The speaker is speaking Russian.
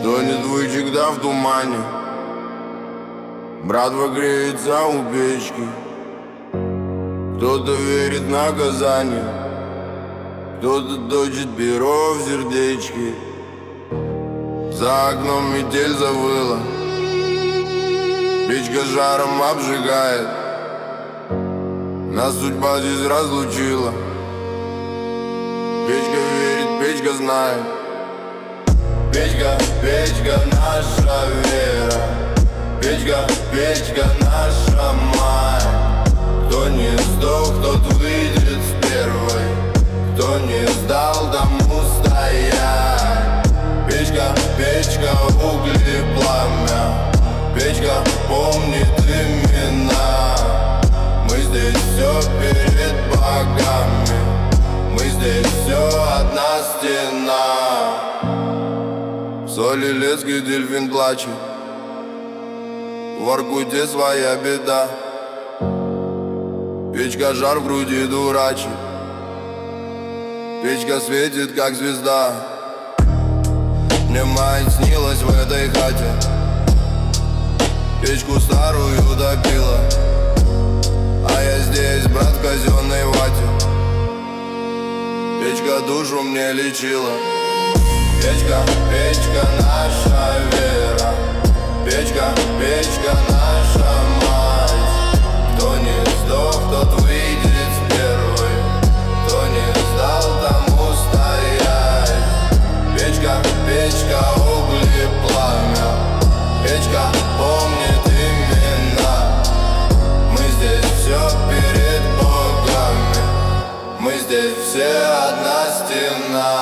Тонет всегда в тумане. Братва греется у печки. Кто-то верит в наказание, кто-то точит перо в сердечке. За окном метель завыла, печка жаром обжигает. Нас судьба здесь разлучила. Печка верит, печка знает. Печка, печка, наша вера. Печка, печка, наша мать. Кто не сдох, тот выйдет с первой. Кто не сдал, тому стоять. Печка, печка, угли, пламя. Печка помнит имена. Мы здесь все перед богами. Мы здесь все одна стена. В Солилецке дельфин плачет, в Воркуте своя беда. Печка жар в груди дурачит. Печка светит, как звезда. Мне мать снилась в этой хате. Печку старую допила, а я здесь, брат, в казенной вате. Печка душу мне лечила. Печка, печка, наша вера. Печка, печка, наша мать. Кто не сдох, тот выйдет с первой. Кто не сдал, тому стоять. Печка, печка, угли, пламя. Печка помнит имена. Мы здесь все перед богами. Мы здесь все одна стена.